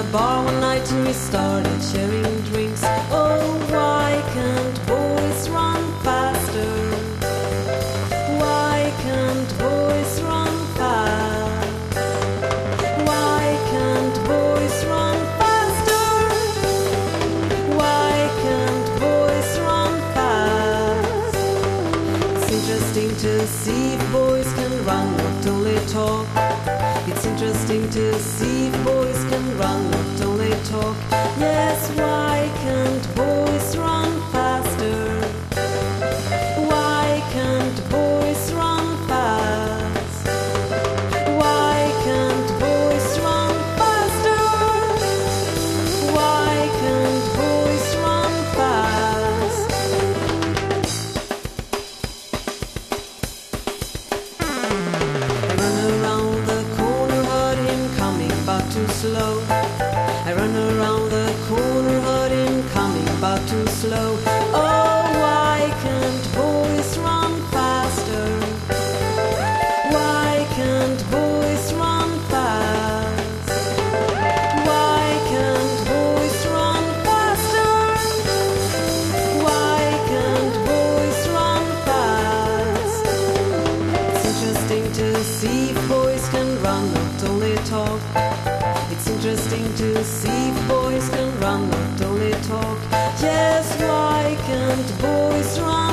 bar one night and we started sharing drinks. Oh, why can't boys run faster? Why can't boys run fast? Why can't boys run faster? Why can't boys run fast? It's interesting to see if boys can run, not only talk. It's interesting to see if boys can run, not only talk. Yes, why can't boys run faster? Why can't boys run fast? Why can't boys run faster? Why can't boys run fast? I run around the corner, heard him coming, but too slow. I run around the corner, heard him coming, but too slow. Oh, why can't boys run faster? Why can't boys run fast? Why can't boys run faster? Why can't boys run fast? It's interesting to see if boys can run, not only talk. It's interesting to see if boys can run, not only talk. Yes, why can't boys run?